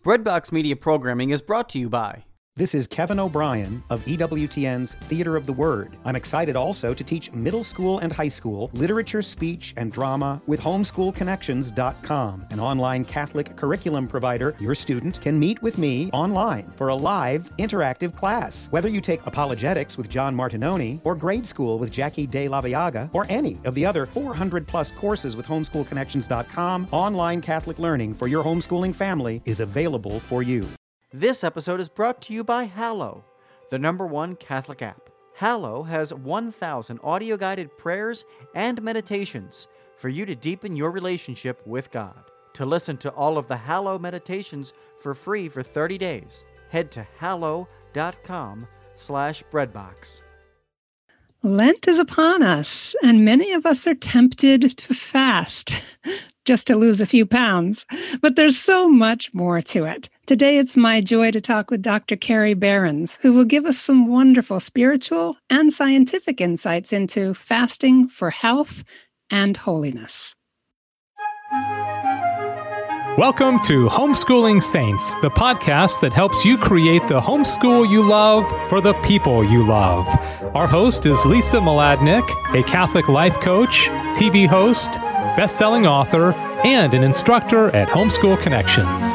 Breadbox Media programming is brought to you by... This is Kevin O'Brien of EWTN's Theater of the Word. I'm excited also to teach middle school and high school literature, speech, and drama with homeschoolconnections.com, an online Catholic curriculum provider. Your student can meet with me online for a live, interactive class. Whether you take apologetics with John Martinoni, or grade school with Jackie De La Viaga, or any of the other 400-plus courses with homeschoolconnections.com, online Catholic learning for your homeschooling family is available for you. This episode is brought to you by Hallow, the #1 Catholic app. Hallow has 1,000 audio-guided prayers and meditations for you to deepen your relationship with God. To listen to all of the Hallow meditations for free for 30 days, head to hallow.com/breadbox. Lent is upon us, and many of us are tempted to fast just to lose a few pounds. But there's so much more to it. Today, it's my joy to talk with Dr. Carrie Behrens, who will give us some wonderful spiritual and scientific insights into fasting for health and holiness. Welcome to Homeschooling Saints, the podcast that helps you create the homeschool you love for the people you love. Our host is Lisa Mladinich, a Catholic life coach, TV host, best-selling author, and an instructor at Homeschool Connections.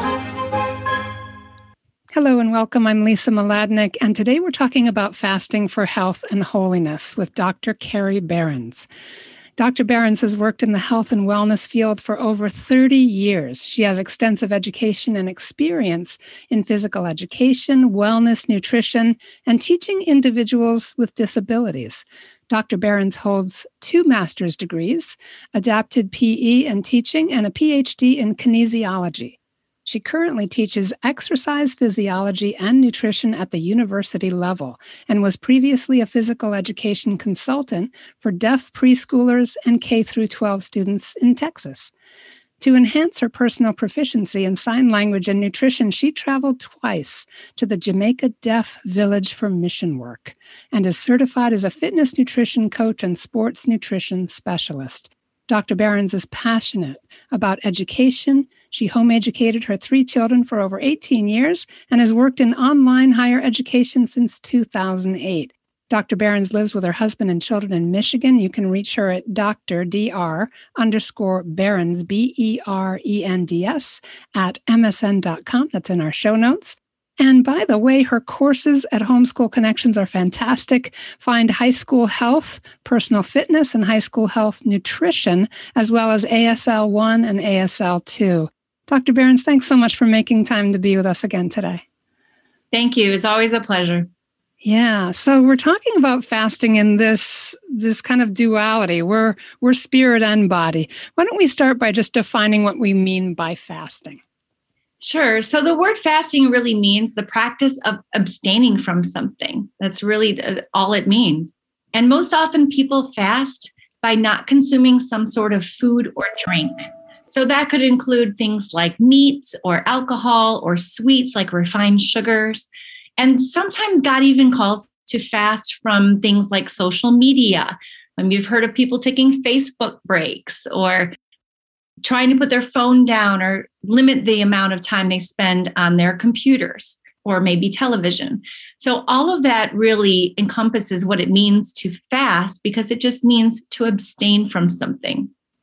Hello and welcome. I'm Lisa Mladinich, and today we're talking about fasting for health and holiness with Dr. Carrie Behrens. Dr. Behrens has worked in the health and wellness field for over 30 years. She has extensive education and experience in physical education, wellness, nutrition, and teaching individuals with disabilities. Dr. Behrens holds 2 master's degrees, adapted PE and teaching, and a PhD in kinesiology. She currently teaches exercise physiology and nutrition at the university level and was previously a physical education consultant for deaf preschoolers and K-12 students in Texas. To enhance her personal proficiency in sign language and nutrition, she traveled twice to the Jamaica Deaf Village for mission work and is certified as a fitness nutrition coach and sports nutrition specialist. Dr. Behrens is passionate about education. She home-educated her 3 children for over 18 years and has worked in online higher education since 2008. Dr. Behrens lives with her husband and children in Michigan. You can reach her at Dr.Behrens, BERENDS, at MSN.com. That's in our show notes. And by the way, her courses at Homeschool Connections are fantastic. Find high school health, personal fitness, and high school health nutrition, as well as ASL 1 and ASL 2. Dr. Behrens, thanks so much for making time to be with us again today. Thank you. It's always a pleasure. Yeah. So we're talking about fasting in this kind of duality. We're spirit and body. Why don't we start by just defining what we mean by fasting? Sure. So the word fasting really means the practice of abstaining from something. That's really all it means. And most often people fast by not consuming some sort of food or drink. So that could include things like meats or alcohol or sweets like refined sugars. And sometimes God even calls to fast from things like social media. You've heard of people taking Facebook breaks or trying to put their phone down or limit the amount of time they spend on their computers or maybe television. So all of that really encompasses what it means to fast because it just means to abstain from something.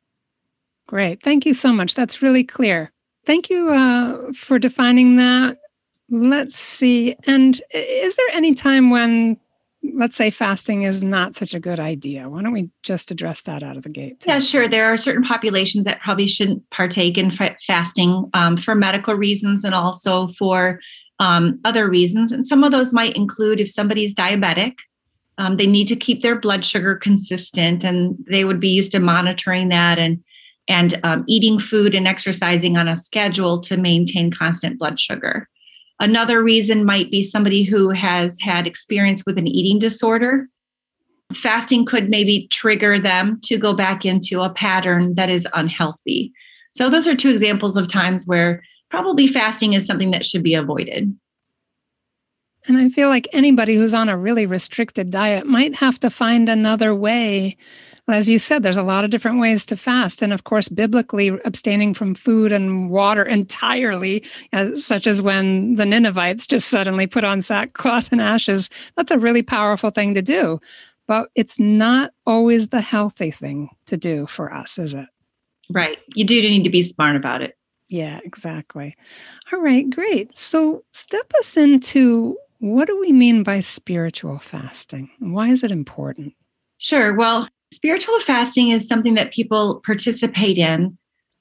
Great. Thank you so much. That's really clear. Thank you for defining that. Let's see. And is there any time when, let's say, fasting is not such a good idea? Why don't we just address that out of the gate? Yeah, sure. There are certain populations that probably shouldn't partake in fasting for medical reasons and also for other reasons. And some of those might include if somebody's diabetic, they need to keep their blood sugar consistent, and they would be used to monitoring that and eating food and exercising on a schedule to maintain constant blood sugar. Another reason might be somebody who has had experience with an eating disorder. Fasting could maybe trigger them to go back into a pattern that is unhealthy. So those are 2 examples of times where probably fasting is something that should be avoided. And I feel like anybody who's on a really restricted diet might have to find another way. As you said, there's a lot of different ways to fast. And of course, biblically, abstaining from food and water entirely, such as when the Ninevites just suddenly put on sackcloth and ashes, that's a really powerful thing to do. But it's not always the healthy thing to do for us, is it? Right. You do need to be smart about it. Yeah, exactly. All right, great. So step us into, what do we mean by spiritual fasting? Why is it important? Sure. Well, spiritual fasting is something that people participate in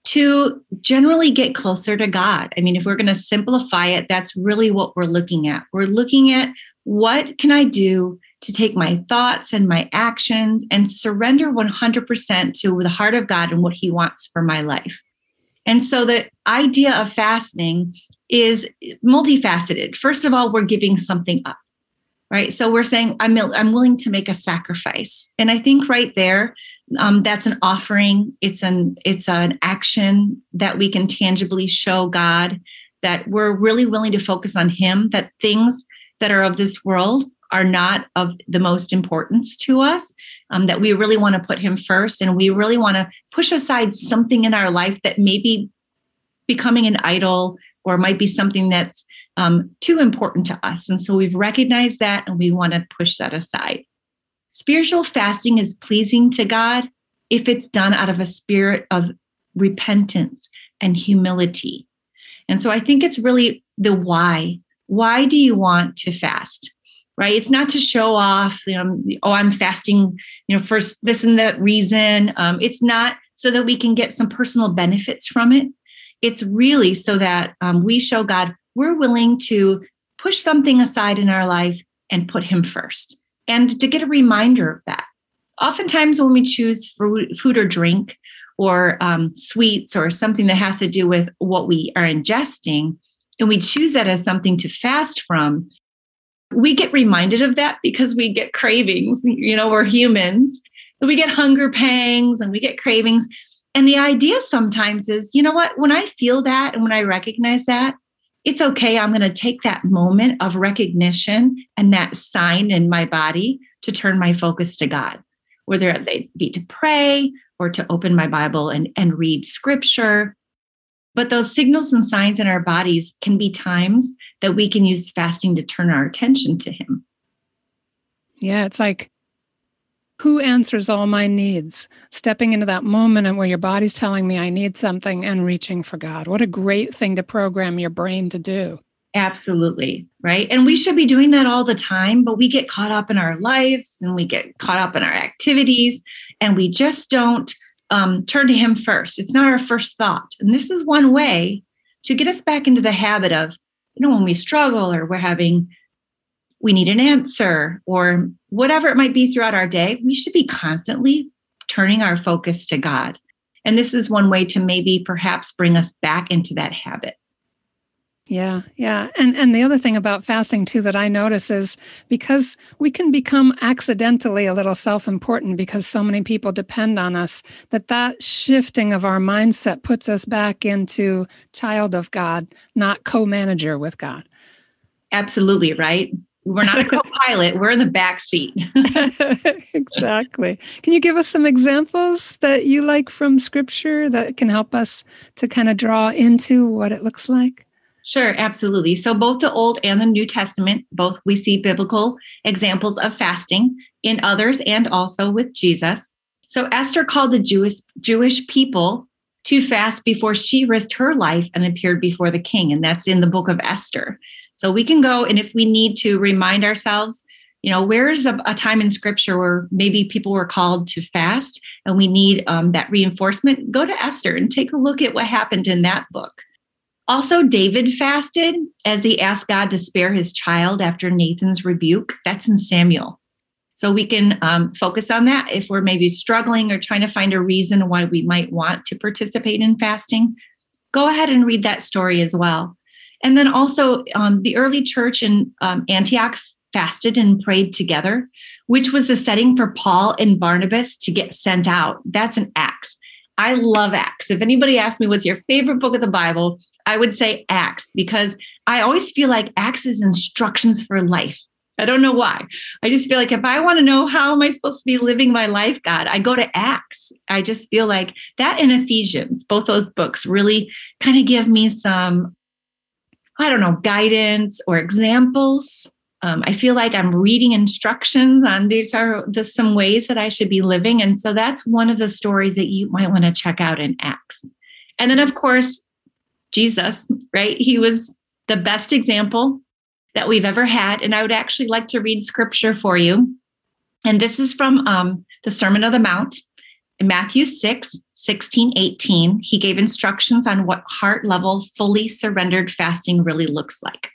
to generally get closer to God. I mean, if we're going to simplify it, that's really what we're looking at. We're looking at, what can I do to take my thoughts and my actions and surrender 100% to the heart of God and what He wants for my life. And so the idea of fasting is multifaceted. First of all, we're giving something up, right? So we're saying, I'm willing to make a sacrifice. And I think right there, that's an offering. It's an action that we can tangibly show God that we're really willing to focus on Him, that things that are of this world are not of the most importance to us, that we really want to put Him first. And we really want to push aside something in our life that may be becoming an idol or might be something that's too important to us. And so we've recognized that and we want to push that aside. Spiritual fasting is pleasing to God if it's done out of a spirit of repentance and humility. And so I think it's really the why. Why do you want to fast? Right? It's not to show off, I'm fasting, for this and that reason. It's not so that we can get some personal benefits from it. It's really so that we show God we're willing to push something aside in our life and put Him first, and to get a reminder of that. Oftentimes when we choose food or drink or sweets or something that has to do with what we are ingesting, and we choose that as something to fast from, we get reminded of that because we get cravings. We're humans. We get hunger pangs and we get cravings. And the idea sometimes is, when I feel that and when I recognize that, it's okay. I'm going to take that moment of recognition and that sign in my body to turn my focus to God, whether they be to pray or to open my Bible and read scripture. But those signals and signs in our bodies can be times that we can use fasting to turn our attention to Him. Yeah, it's like, who answers all my needs? Stepping into that moment where your body's telling me I need something and reaching for God. What a great thing to program your brain to do. Absolutely, right? And we should be doing that all the time, but we get caught up in our lives and we get caught up in our activities and we just don't turn to Him first. It's not our first thought. And this is one way to get us back into the habit of, when we struggle or we need an answer or whatever it might be throughout our day, we should be constantly turning our focus to God. And this is one way to maybe perhaps bring us back into that habit. Yeah. And the other thing about fasting too that I notice is because we can become accidentally a little self-important because so many people depend on us, that shifting of our mindset puts us back into child of God, not co-manager with God. Absolutely, right? We're not a co-pilot. We're in the back seat. Exactly. Can you give us some examples that you like from Scripture that can help us to kind of draw into what it looks like? Sure, absolutely. So both the Old and the New Testament, both we see biblical examples of fasting in others and also with Jesus. So Esther called the Jewish people to fast before she risked her life and appeared before the king. And that's in the book of Esther. So we can go, and if we need to remind ourselves, where's a time in Scripture where maybe people were called to fast and we need that reinforcement, go to Esther and take a look at what happened in that book. Also, David fasted as he asked God to spare his child after Nathan's rebuke. That's in Samuel. So we can focus on that if we're maybe struggling or trying to find a reason why we might want to participate in fasting. Go ahead and read that story as well. And then also the early church in Antioch fasted and prayed together, which was the setting for Paul and Barnabas to get sent out. That's in Acts. I love Acts. If anybody asks me what's your favorite book of the Bible, I would say Acts, because I always feel like Acts is instructions for life. I don't know why. I just feel like if I want to know how am I supposed to be living my life, God, I go to Acts. I just feel like that and Ephesians, both those books really kind of give me some, I don't know, guidance or examples. I feel like I'm reading instructions on these are some ways that I should be living. And so that's one of the stories that you might want to check out in Acts. And then, of course, Jesus, right? He was the best example that we've ever had. And I would actually like to read scripture for you. And this is from the Sermon on the Mount in Matthew 6, 16, 18. He gave instructions on what heart level, fully surrendered fasting really looks like.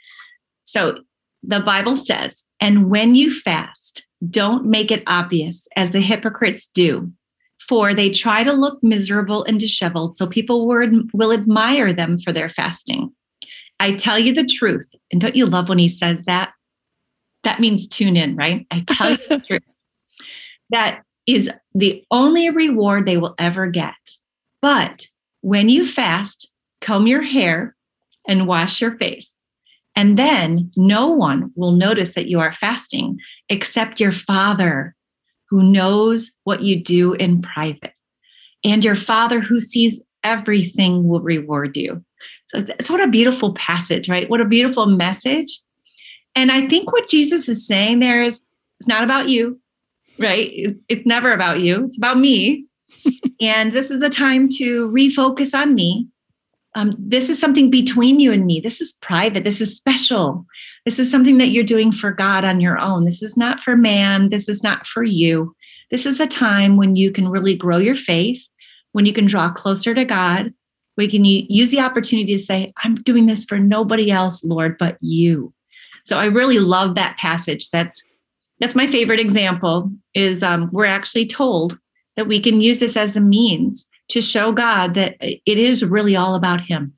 So the Bible says, and when you fast, don't make it obvious as the hypocrites do, for they try to look miserable and disheveled, so people will admire them for their fasting. I tell you the truth. And don't you love when he says that? That means tune in, right? I tell you the truth. That is the only reward they will ever get. But when you fast, comb your hair and wash your face. And then no one will notice that you are fasting except your Father who knows what you do in private. And your Father who sees everything will reward you. So it's what a beautiful passage, right? What a beautiful message. And I think what Jesus is saying there is, it's not about you, right? It's never about you. It's about me. And this is a time to refocus on me. This is something between you and me. This is private. This is special. This is something that you're doing for God on your own. This is not for man. This is not for you. This is a time when you can really grow your faith, when you can draw closer to God. We can use the opportunity to say, I'm doing this for nobody else, Lord, but you. So I really love that passage. That's my favorite example is we're actually told that we can use this as a means to show God that it is really all about him.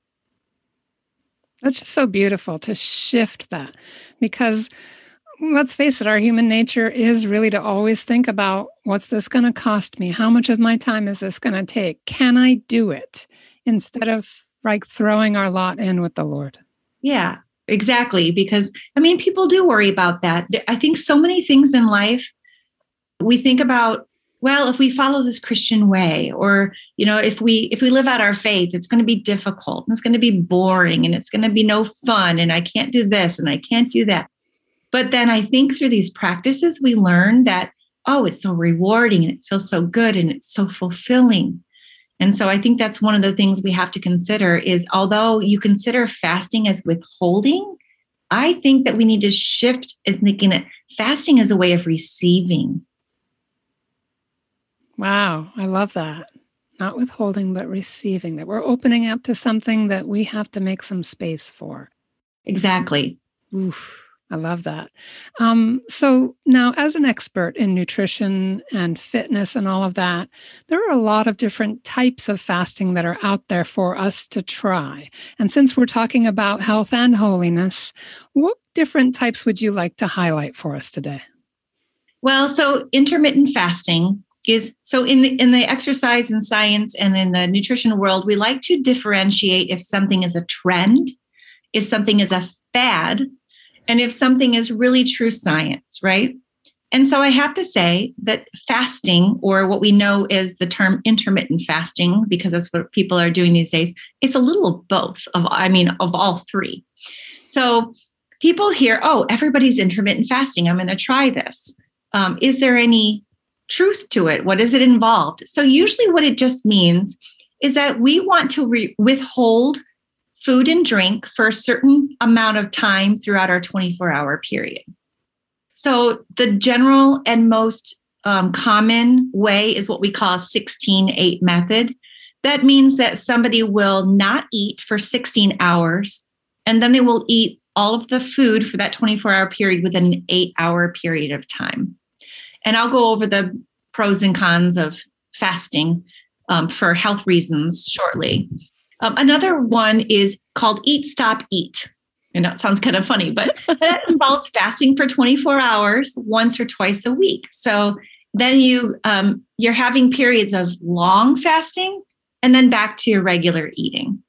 That's just so beautiful to shift that, because let's face it, our human nature is really to always think about, what's this going to cost me? How much of my time is this going to take? Can I do it? Instead of like throwing our lot in with the Lord. Yeah, exactly. Because people do worry about that. I think so many things in life, we think about, well, if we follow this Christian way, or, if we live out our faith, it's going to be difficult and it's going to be boring and it's going to be no fun. And I can't do this and I can't do that. But then I think through these practices, we learn that, oh, it's so rewarding and it feels so good and it's so fulfilling. And so I think that's one of the things we have to consider is, although you consider fasting as withholding, I think that we need to shift in thinking that fasting is a way of receiving. Wow, I love that. Not withholding, but receiving, that we're opening up to something that we have to make some space for. Exactly. Oof. I love that. So now, as an expert in nutrition and fitness and all of that, there are a lot of different types of fasting that are out there for us to try. And since we're talking about health and holiness, what different types would you like to highlight for us today? Well, so intermittent fasting is, so in the exercise and science and in the nutrition world, we like to differentiate if something is a trend, if something is a fad, and if something is really true science, right? And so I have to say that fasting, or what we know is the term intermittent fasting, because that's what people are doing these days, it's a little of both of all three. So people hear, oh, everybody's intermittent fasting. I'm going to try this. Is there any truth to it? What does it involve? So usually what it just means is that we want to withhold food and drink for a certain amount of time throughout our 24-hour period. So the general and most common way is what we call a 16-8 method. That means that somebody will not eat for 16 hours, and then they will eat all of the food for that 24-hour period within an 8-hour period of time. And I'll go over the pros and cons of fasting for health reasons shortly. Another one is called Eat, Stop, Eat. And that sounds kind of funny, but that involves fasting for 24 hours once or twice a week. So then you're having periods of long fasting and then back to your regular eating.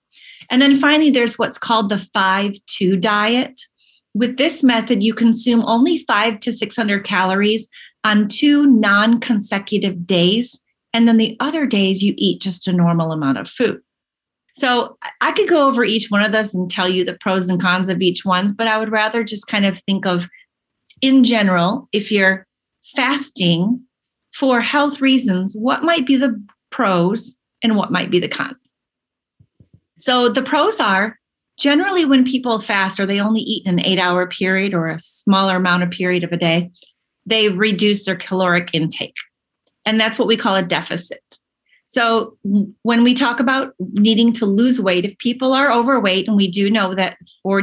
And then finally, there's what's called the 5-2 diet. With this method, you consume only 500 to 600 calories on 2 non-consecutive days. And then the other days you eat just a normal amount of food. So I could go over each one of those and tell you the pros and cons of each one, but I would rather just kind of think of, in general, if you're fasting for health reasons, what might be the pros and what might be the cons. So the pros are, generally when people fast or they only eat an 8-hour period or a smaller amount of period of a day, they reduce their caloric intake. And that's what we call a deficit. So when we talk about needing to lose weight, if people are overweight, and we do know that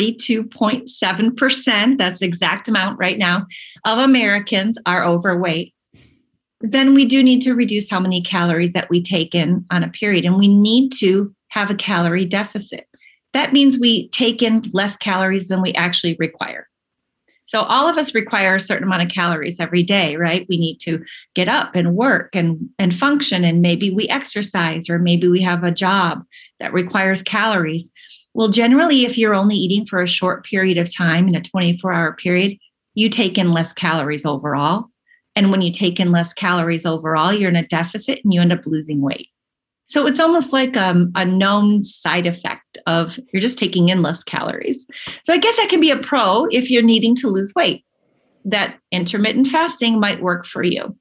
42.7%, that's the exact amount right now, of Americans are overweight, then we do need to reduce how many calories that we take in on a period. And we need to have a calorie deficit. That means we take in less calories than we actually require. So all of us require a certain amount of calories every day, right? We need to get up and work and function, and maybe we exercise, or maybe we have a job that requires calories. Well, generally, if you're only eating for a short period of time in a 24-hour period, you take in less calories overall. And when you take in less calories overall, you're in a deficit and you end up losing weight. So it's almost like a known side effect of you're just taking in less calories. So I guess that can be a pro if you're needing to lose weight, that intermittent fasting might work for you.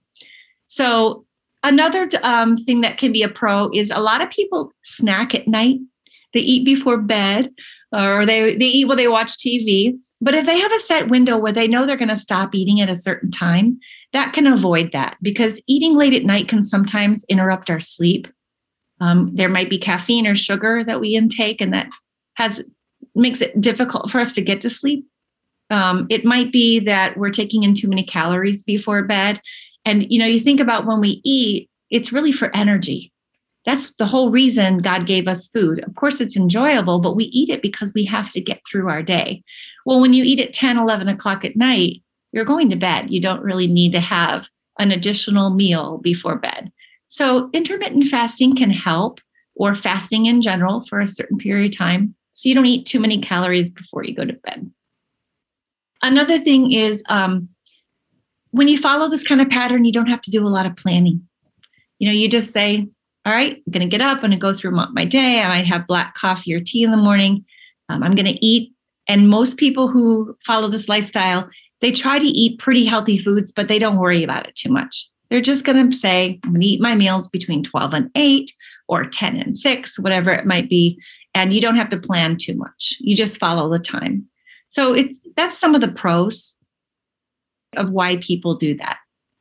So another thing that can be a pro is a lot of people snack at night. They eat before bed, or they eat while they watch TV. But if they have a set window where they know they're going to stop eating at a certain time, that can avoid that, because eating late at night can sometimes interrupt our sleep. There might be caffeine or sugar that we intake, and that makes it difficult for us to get to sleep. It might be that we're taking in too many calories before bed. And, you think about when we eat, it's really for energy. That's the whole reason God gave us food. Of course, it's enjoyable, but we eat it because we have to get through our day. Well, when you eat at 10, 11 o'clock at night, you're going to bed. You don't really need to have an additional meal before bed. So intermittent fasting can help, or fasting in general for a certain period of time, so you don't eat too many calories before you go to bed. Another thing is when you follow this kind of pattern, you don't have to do a lot of planning. You just say, all right, I'm going to get up, I'm going to go through my day. I might have black coffee or tea in the morning. I'm going to eat. And most people who follow this lifestyle, they try to eat pretty healthy foods, but they don't worry about it too much. They're just going to say, I'm going to eat my meals between 12 and 8 or 10 and 6, whatever it might be. And you don't have to plan too much. You just follow the time. So that's some of the pros of why people do that.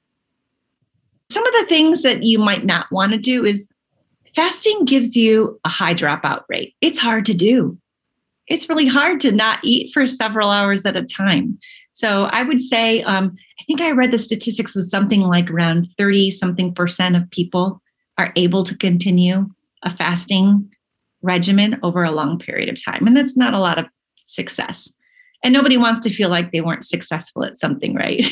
Some of the things that you might not want to do is fasting gives you a high dropout rate. It's hard to do. It's really hard to not eat for several hours at a time. So I would say, I think I read the statistics was something like around 30-something% of people are able to continue a fasting regimen over a long period of time. And that's not a lot of success. And nobody wants to feel like they weren't successful at something, right?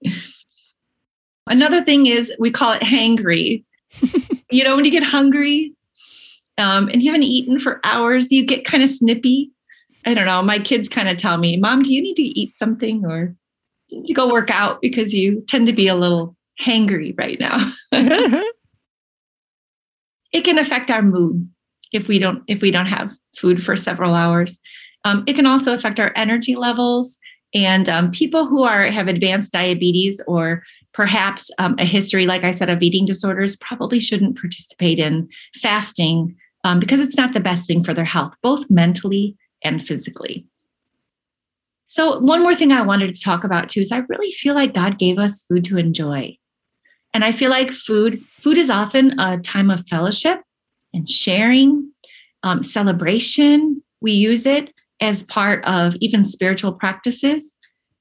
Another thing is we call it hangry. When you get hungry and you haven't eaten for hours, you get kind of snippy. I don't know. My kids kind of tell me, Mom, do you need to eat something, or you need to go work out because you tend to be a little hangry right now. It can affect our mood if we don't have food for several hours. It can also affect our energy levels, and people who have advanced diabetes, or perhaps a history, like I said, of eating disorders, probably shouldn't participate in fasting because it's not the best thing for their health, both mentally and physically. So one more thing I wanted to talk about too is I really feel like God gave us food to enjoy. And I feel like food is often a time of fellowship and sharing, celebration. We use it as part of even spiritual practices.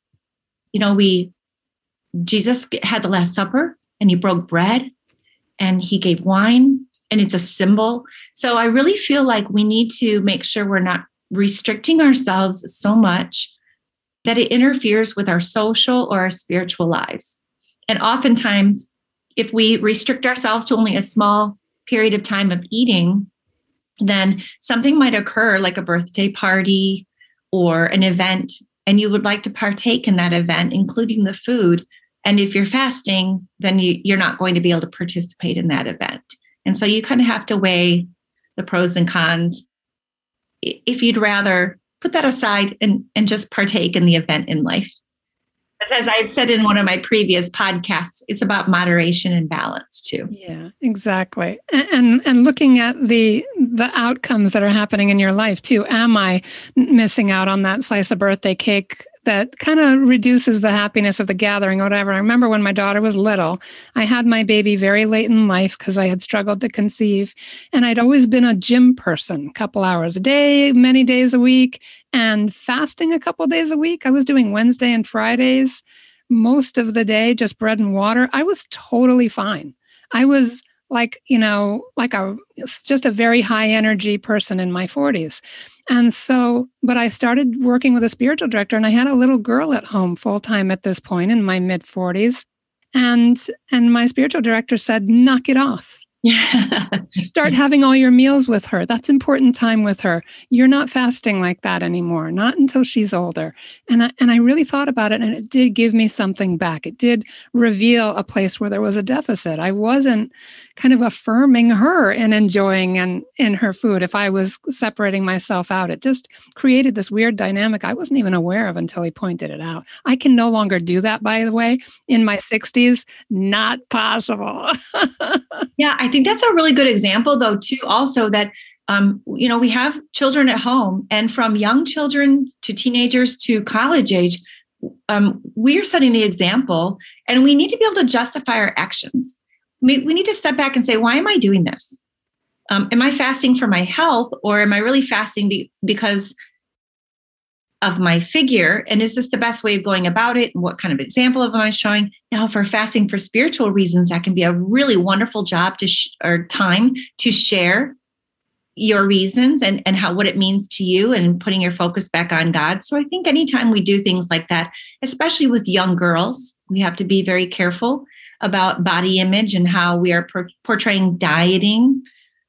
Jesus had the Last Supper, and he broke bread and he gave wine, and it's a symbol. So I really feel like we need to make sure we're not restricting ourselves so much that it interferes with our social or our spiritual lives. And oftentimes, if we restrict ourselves to only a small period of time of eating, then something might occur like a birthday party or an event, and you would like to partake in that event, including the food. And if you're fasting, then you're not going to be able to participate in that event. And so you kind of have to weigh the pros and cons. If you'd rather put that aside and just partake in the event in life. As I've said in one of my previous podcasts, it's about moderation and balance too. Yeah, exactly. And looking at the outcomes that are happening in your life too. Am I missing out on that slice of birthday cake that kind of reduces the happiness of the gathering or whatever? I remember when my daughter was little, I had my baby very late in life because I had struggled to conceive. And I'd always been a gym person, a couple hours a day, many days a week, and fasting a couple days a week. I was doing Wednesday and Fridays, most of the day, just bread and water. I was totally fine. I was just a very high energy person in my 40s. And so, but I started working with a spiritual director, and I had a little girl at home full time at this point in my mid 40s. And my spiritual director said, knock it off. Start having all your meals with her. That's important time with her. You're not fasting like that anymore, not until she's older. And I really thought about it, and it did give me something back. It did reveal a place where there was a deficit. I wasn't kind of affirming her and enjoying and in her food. If I was separating myself out, it just created this weird dynamic I wasn't even aware of until he pointed it out. I can no longer do that, by the way. In my 60s, not possible. Yeah, I think that's a really good example, though, too, also that, we have children at home, and from young children to teenagers to college age, we are setting the example, and we need to be able to justify our actions. We need to step back and say, why am I doing this? Am I fasting for my health, or am I really fasting because of my figure? And is this the best way of going about it? And what kind of example am I showing? Now, for fasting for spiritual reasons, that can be a really wonderful job or time to share your reasons and what it means to you, and putting your focus back on God. So I think anytime we do things like that, especially with young girls, we have to be very careful about body image and how we are portraying dieting.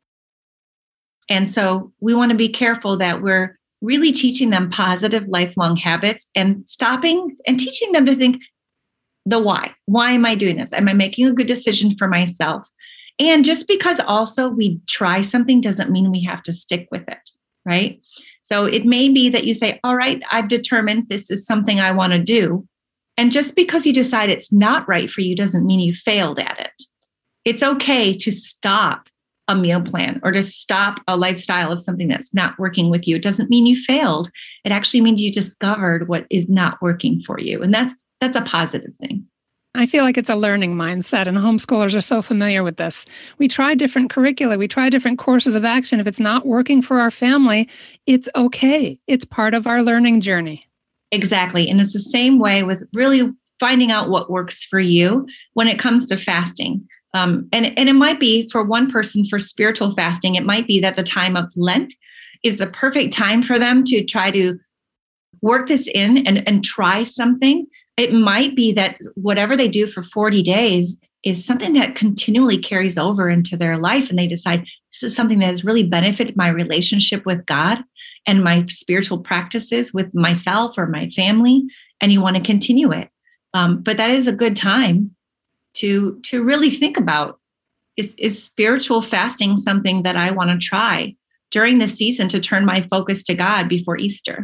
And so we want to be careful that we're really teaching them positive lifelong habits, and stopping and teaching them to think the why. Why am I doing this? Am I making a good decision for myself? And just because also we try something doesn't mean we have to stick with it, right? So it may be that you say, all right, I've determined this is something I want to do. And just because you decide it's not right for you doesn't mean you failed at it. It's okay to stop a meal plan or to stop a lifestyle of something that's not working with you. It doesn't mean you failed. It actually means you discovered what is not working for you. And that's a positive thing. I feel like it's a learning mindset, and homeschoolers are so familiar with this. We try different curricula. We try different courses of action. If it's not working for our family, it's okay. It's part of our learning journey. Exactly. And it's the same way with really finding out what works for you when it comes to fasting. And it might be for one person for spiritual fasting, it might be that the time of Lent is the perfect time for them to try to work this in and try something. It might be that whatever they do for 40 days is something that continually carries over into their life. And they decide this is something that has really benefited my relationship with God and my spiritual practices with myself or my family. And you want to continue it. But that is a good time to really think about, is spiritual fasting something that I want to try during this season to turn my focus to God before Easter?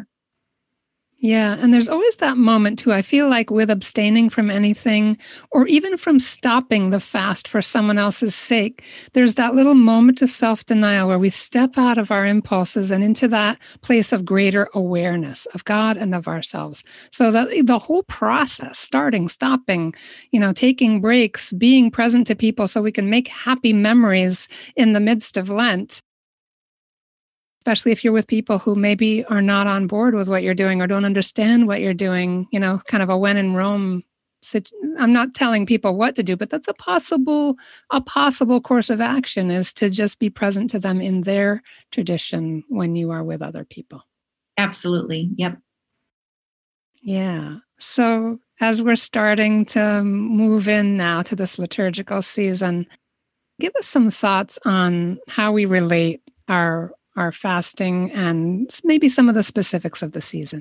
Yeah. And there's always that moment too. I feel like with abstaining from anything, or even from stopping the fast for someone else's sake, there's that little moment of self-denial where we step out of our impulses and into that place of greater awareness of God and of ourselves. So that the whole process, starting, stopping, taking breaks, being present to people so we can make happy memories in the midst of Lent, especially if you're with people who maybe are not on board with what you're doing or don't understand what you're doing, kind of a when in Rome. I'm not telling people what to do, but that's a possible course of action, is to just be present to them in their tradition when you are with other people. Absolutely. Yep. Yeah. So as we're starting to move in now to this liturgical season, give us some thoughts on how we relate our our fasting and maybe some of the specifics of the season?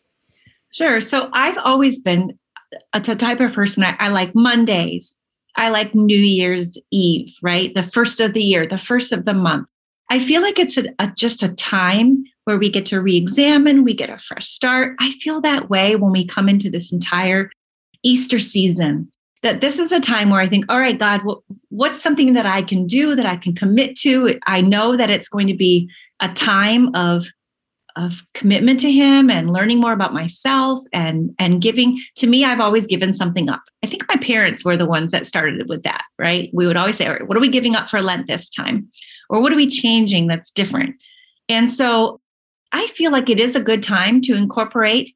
Sure. So I've always been a type of person. I like Mondays. I like New Year's Eve, right? The first of the year, the first of the month. I feel like it's just a time where we get to re-examine, we get a fresh start. I feel that way when we come into this entire Easter season, that this is a time where I think, all right, God, what's something that I can do, that I can commit to? I know that it's going to be a time of commitment to him and learning more about myself and giving. To me, I've always given something up. I think my parents were the ones that started with that, right? We would always say, all right, what are we giving up for Lent this time? Or what are we changing that's different? And so I feel like it is a good time to incorporate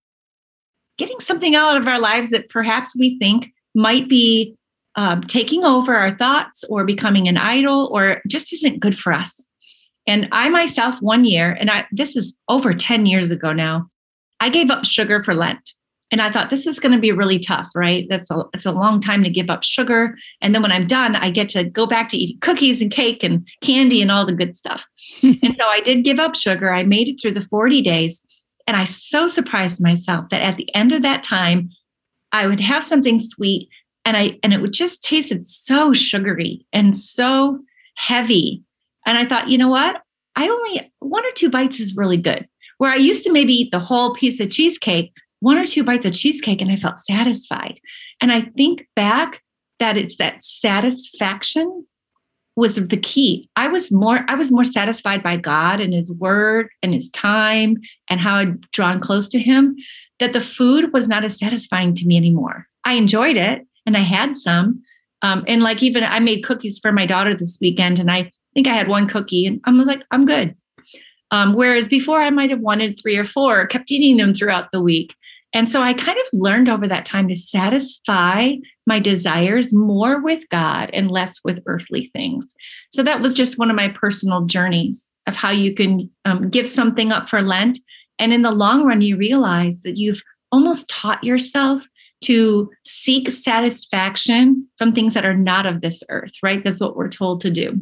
getting something out of our lives that perhaps we think might be taking over our thoughts or becoming an idol or just isn't good for us. And I myself, one year, and this is over 10 years ago now, I gave up sugar for Lent. And I thought, this is going to be really tough, right? It's a long time to give up sugar. And then when I'm done, I get to go back to eating cookies and cake and candy and all the good stuff. And so I did give up sugar. I made it through the 40 days. And I so surprised myself that at the end of that time, I would have something sweet and it would just tasted so sugary and so heavy. And I thought, you know what? I only 1 or 2 bites is really good. Where I used to maybe eat the whole piece of cheesecake, 1 or 2 bites of cheesecake, and I felt satisfied. And I think back that it's that satisfaction was the key. I was more satisfied by God and his word and his time and how I'd drawn close to him, that the food was not as satisfying to me anymore. I enjoyed it and I had some. And like even I made cookies for my daughter this weekend and I think I had 1 cookie and I was like, I'm good. Whereas before I might have wanted 3 or 4, kept eating them throughout the week. And so I kind of learned over that time to satisfy my desires more with God and less with earthly things. So that was just one of my personal journeys of how you can give something up for Lent. And in the long run, you realize that you've almost taught yourself to seek satisfaction from things that are not of this earth, right? That's what we're told to do.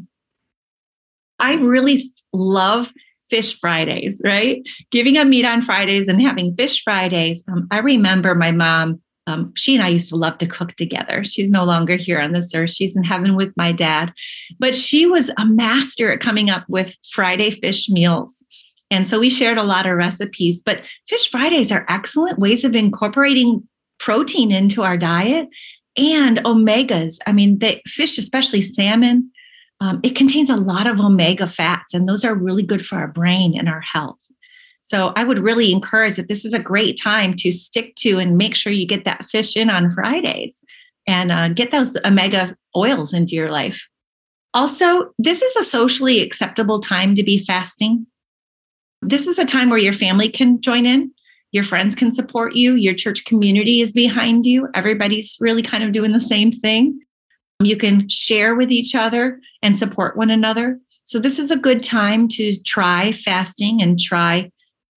I really love Fish Fridays, right? Giving up meat on Fridays and having Fish Fridays. I remember my mom, she and I used to love to cook together. She's no longer here on this earth. She's in heaven with my dad. But she was a master at coming up with Friday fish meals. And so we shared a lot of recipes. But Fish Fridays are excellent ways of incorporating protein into our diet and omegas. I mean, fish, especially salmon, it contains a lot of omega fats, and those are really good for our brain and our health. So I would really encourage that this is a great time to stick to and make sure you get that fish in on Fridays and get those omega oils into your life. Also, this is a socially acceptable time to be fasting. This is a time where your family can join in. Your friends can support you. Your church community is behind you. Everybody's really kind of doing the same thing. You can share with each other and support one another. So this is a good time to try fasting and try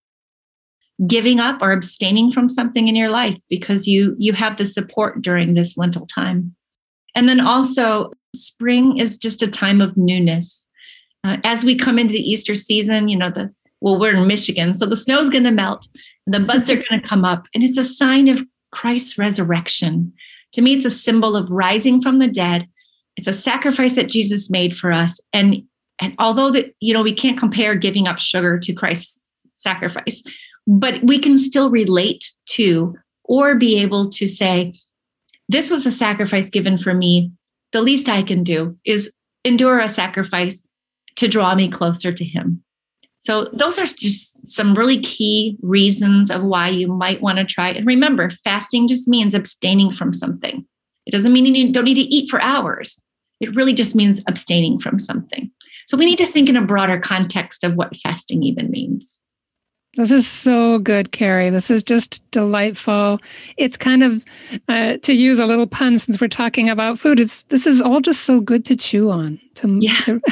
giving up or abstaining from something in your life because you have the support during this Lenten time. And then also spring is just a time of newness. As we come into the Easter season, we're in Michigan, so the snow's going to melt and the buds are going to come up. And it's a sign of Christ's resurrection. To me, it's a symbol of rising from the dead. It's a sacrifice that Jesus made for us. And although we can't compare giving up sugar to Christ's sacrifice, but we can still relate to or be able to say, this was a sacrifice given for me. The least I can do is endure a sacrifice to draw me closer to him. So those are just some really key reasons of why you might want to try. And remember, fasting just means abstaining from something. It doesn't mean you don't need to eat for hours. It really just means abstaining from something. So we need to think in a broader context of what fasting even means. This is so good, Carrie. This is just delightful. It's kind of, to use a little pun since we're talking about food, this is all just so good to chew on. And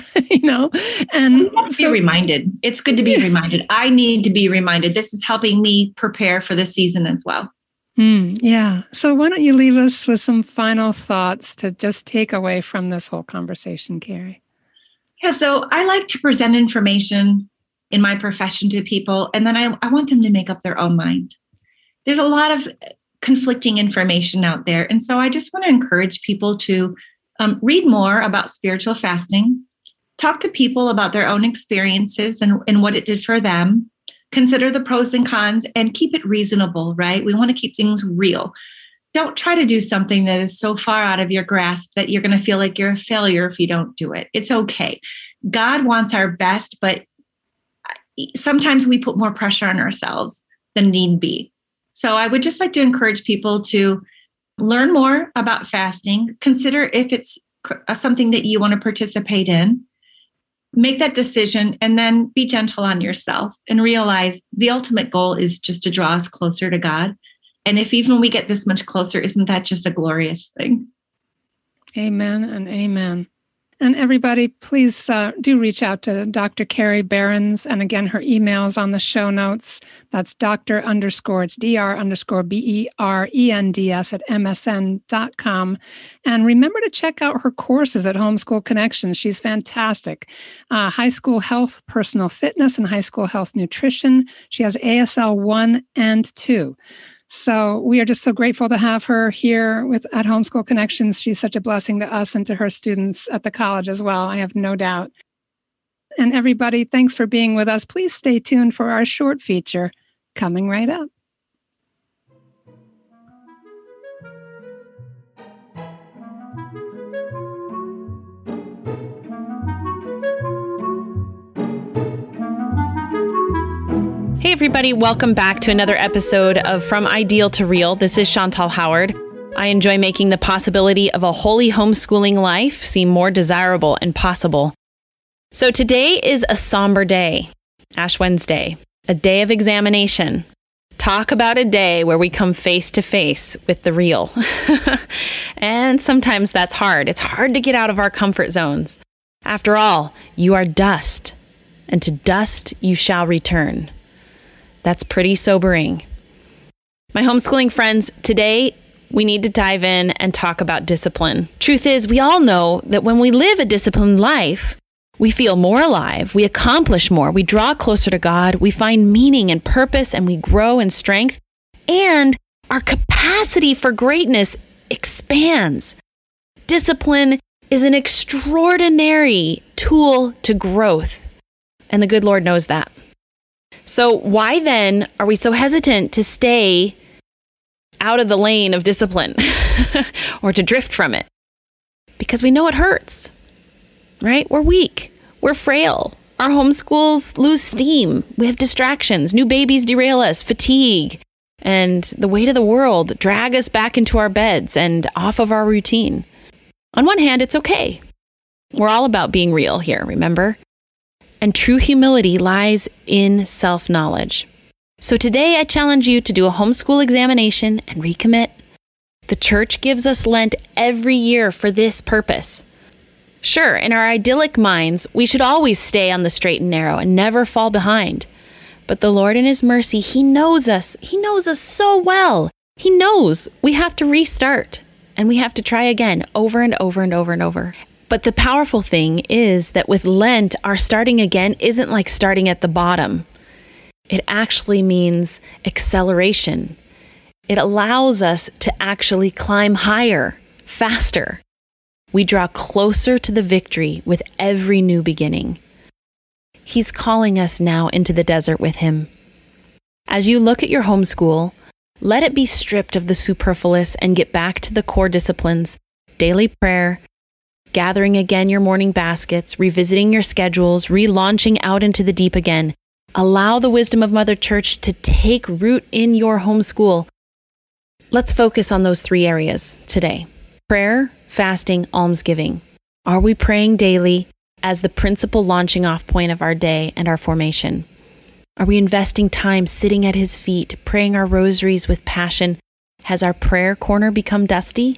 be reminded. It's good to be reminded. I need to be reminded. This is helping me prepare for the season as well. Yeah. So why don't you leave us with some final thoughts to just take away from this whole conversation, Carrie? Yeah, so I like to present information in my profession to people, and then I want them to make up their own mind. There's a lot of conflicting information out there. And so I just want to encourage people to read more about spiritual fasting, talk to people about their own experiences and what it did for them, consider the pros and cons, and keep it reasonable, right? We want to keep things real. Don't try to do something that is so far out of your grasp that you're going to feel like you're a failure if you don't do it. It's okay. God wants our best, but sometimes we put more pressure on ourselves than need be. So I would just like to encourage people to learn more about fasting, consider if it's something that you want to participate in, make that decision, and then be gentle on yourself and realize the ultimate goal is just to draw us closer to God. And if even we get this much closer, isn't that just a glorious thing? Amen and amen. And everybody, please do reach out to Dr. Carrie Behrens. And again, her email is on the show notes. That's it's dr_BERENDS@msn.com. And remember to check out her courses at Homeschool Connections. She's fantastic. High school health, personal fitness, and high school health nutrition. She has ASL 1 and 2. So we are just so grateful to have her here at Homeschool Connections. She's such a blessing to us and to her students at the college as well, I have no doubt. And everybody, thanks for being with us. Please stay tuned for our short feature coming right up. Hey everybody, welcome back to another episode of From Ideal to Real. This is Chantal Howard. I enjoy making the possibility of a holy homeschooling life seem more desirable and possible. So today is a somber day, Ash Wednesday, a day of examination. Talk about a day where we come face to face with the real. And sometimes that's hard. It's hard to get out of our comfort zones. After all, you are dust, and to dust you shall return. That's pretty sobering. My homeschooling friends, today we need to dive in and talk about discipline. Truth is, we all know that when we live a disciplined life, we feel more alive, we accomplish more, we draw closer to God, we find meaning and purpose, and we grow in strength, and our capacity for greatness expands. Discipline is an extraordinary tool to growth, and the good Lord knows that. So why then are we so hesitant to stay out of the lane of discipline or to drift from it? Because we know it hurts, right? We're weak. We're frail. Our homeschools lose steam. We have distractions. New babies derail us, fatigue, and the weight of the world drag us back into our beds and off of our routine. On one hand, it's okay. We're all about being real here, remember? And true humility lies in self-knowledge. So today I challenge you to do a homeschool examination and recommit. The church gives us Lent every year for this purpose. Sure, in our idyllic minds, we should always stay on the straight and narrow and never fall behind. But the Lord in His mercy, He knows us. He knows us so well. He knows we have to restart and we have to try again over and over and over and over. But the powerful thing is that with Lent, our starting again isn't like starting at the bottom. It actually means acceleration. It allows us to actually climb higher, faster. We draw closer to the victory with every new beginning. He's calling us now into the desert with Him. As you look at your homeschool, let it be stripped of the superfluous and get back to the core disciplines, daily prayer, gathering again your morning baskets, revisiting your schedules, relaunching out into the deep again. Allow the wisdom of Mother Church to take root in your homeschool. Let's focus on those 3 areas today: prayer, fasting, almsgiving. Are we praying daily as the principal launching off point of our day and our formation? Are we investing time sitting at His feet, praying our rosaries with passion? Has our prayer corner become dusty?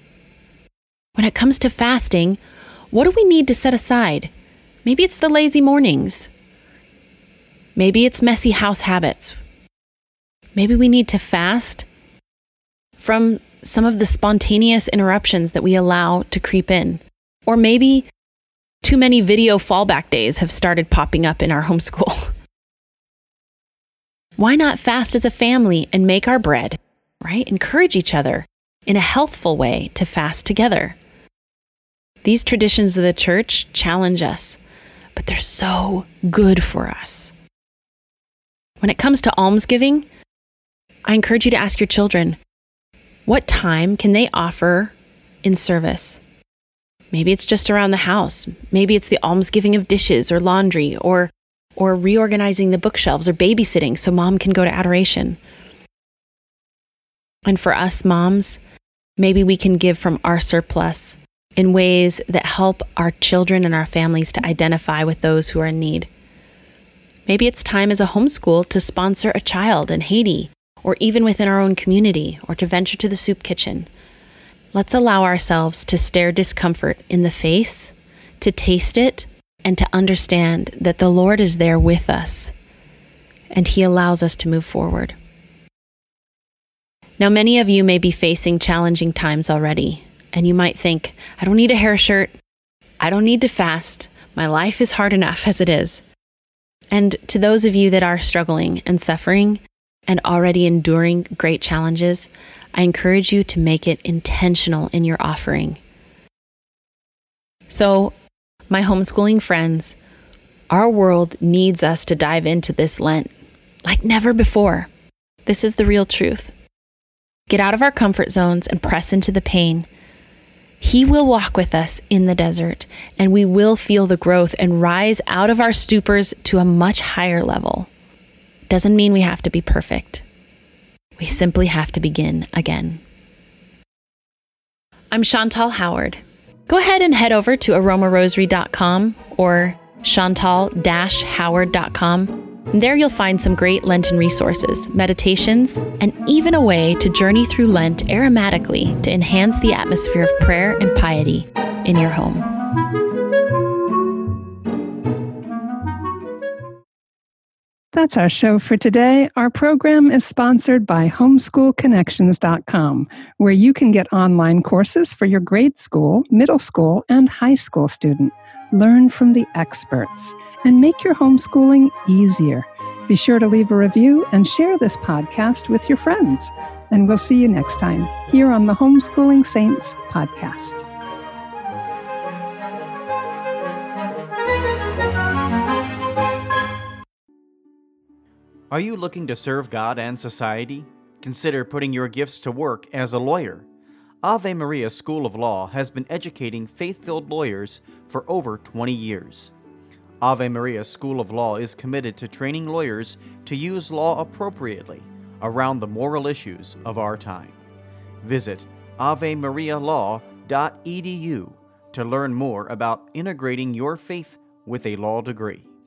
When it comes to fasting, what do we need to set aside? Maybe it's the lazy mornings. Maybe it's messy house habits. Maybe we need to fast from some of the spontaneous interruptions that we allow to creep in. Or maybe too many video fallback days have started popping up in our homeschool. Why not fast as a family and make our bread, right? Encourage each other in a healthful way to fast together. These traditions of the church challenge us, but they're so good for us. When it comes to almsgiving, I encourage you to ask your children, what time can they offer in service? Maybe it's just around the house. Maybe it's the almsgiving of dishes or laundry or reorganizing the bookshelves or babysitting so mom can go to adoration. And for us moms, maybe we can give from our surplus in ways that help our children and our families to identify with those who are in need. Maybe it's time as a homeschool to sponsor a child in Haiti, or even within our own community, or to venture to the soup kitchen. Let's allow ourselves to stare discomfort in the face, to taste it, and to understand that the Lord is there with us, and He allows us to move forward. Now, many of you may be facing challenging times already, and you might think, I don't need a hair shirt. I don't need to fast. My life is hard enough as it is. And to those of you that are struggling and suffering and already enduring great challenges, I encourage you to make it intentional in your offering. So, my homeschooling friends, our world needs us to dive into this Lent like never before. This is the real truth. Get out of our comfort zones and press into the pain. He will walk with us in the desert, and we will feel the growth and rise out of our stupors to a much higher level. Doesn't mean we have to be perfect. We simply have to begin again. I'm Chantal Howard. Go ahead and head over to aromarosary.com or chantal-howard.com. And there you'll find some great Lenten resources, meditations, and even a way to journey through Lent aromatically to enhance the atmosphere of prayer and piety in your home. That's our show for today. Our program is sponsored by homeschoolconnections.com, where you can get online courses for your grade school, middle school, and high school student. Learn from the experts and make your homeschooling easier. Be sure to leave a review and share this podcast with your friends. And we'll see you next time here on the Homeschooling Saints podcast. Are you looking to serve God and society? Consider putting your gifts to work as a lawyer. Ave Maria School of Law has been educating faith-filled lawyers for over 20 years. Ave Maria School of Law is committed to training lawyers to use law appropriately around the moral issues of our time. Visit avemarialaw.edu to learn more about integrating your faith with a law degree.